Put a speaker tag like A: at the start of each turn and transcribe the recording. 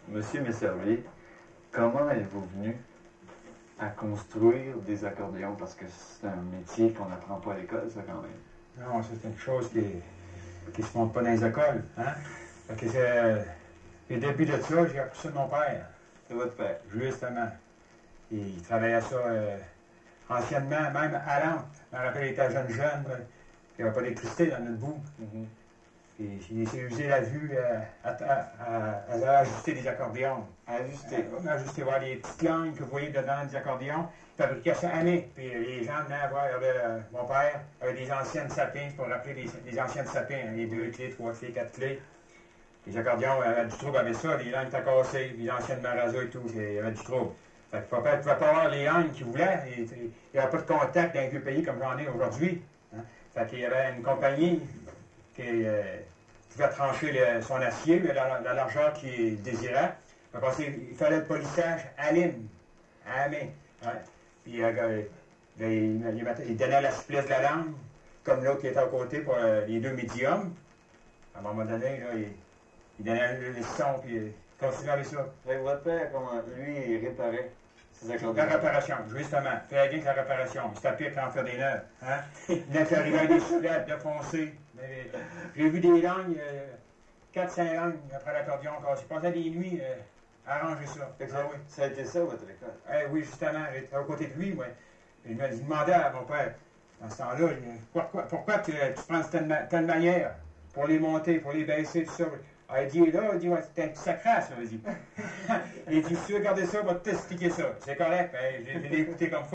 A: Monsieur Messervy, comment êtes-vous venu à construire des accordéons? Parce que c'est un métier qu'on n'apprend pas à l'école, ça, quand même.
B: Non, c'est une chose qui se montre pas dans les écoles. Hein? Fait que les débuts de ça, j'ai appris ça de mon père.
A: C'est votre père.
B: Justement. Et il travaillait ça anciennement, même à Lente. Je me rappelle, il était jeune, il n'y avait pas d'électricité dans notre bout. Et il s'est usé la vue à ajuster des accordéons. Ajuster, voir les petites langues que vous voyez dedans des accordéons. Il fabriquait ça année. Puis les gens venaient voir, mon père avait des anciennes sapins, pour rappeler les anciennes sapins, hein, les 2 clés, 3 clés, 4 clés. Les accordéons avaient du trouble avec ça, les langues étaient cassées, les anciennes marazas et tout, il y avait du trouble. Fait que papa ne pouvait pas avoir les langues qu'il voulait, il n'y avait pas de contact dans un vieux pays comme j'en ai aujourd'hui. Hein. Fait qu'il y avait une compagnie qui pouvait trancher son acier, la largeur qu'il désirait. Il fallait le polissage à l'île, à la main. Hein. Puis il donnait la souplesse de la langue, comme l'autre qui était à côté pour les 2 médiums. À un moment donné, là, il donnait le son, puis il continuait avec ça.
A: Fait que votre père, comment, lui, il réparait ses accordéons?
B: La réparation, justement. Il fait bien que la réparation. Il se tapait quand on fait des neufs. Hein? Il a fait arriver des soulettes, de foncer. J'ai vu des langues, 4-5 langues après l'accordéon. J'ai passé des nuits à arranger ça.
A: Oui. Ça a été ça, votre école?
B: Oui, justement. J'étais à côté de lui, moi. Il demandait à mon père, dans ce temps-là, pourquoi tu prends telle manière pour les monter, pour les baisser, tout ça. Il dit, là, il dit, ouais, c'est un petit sacrasse, il dit. Il dit, si tu veux garder ça, on va t'expliquer ça. C'est correct, je l'ai écouté comme ça.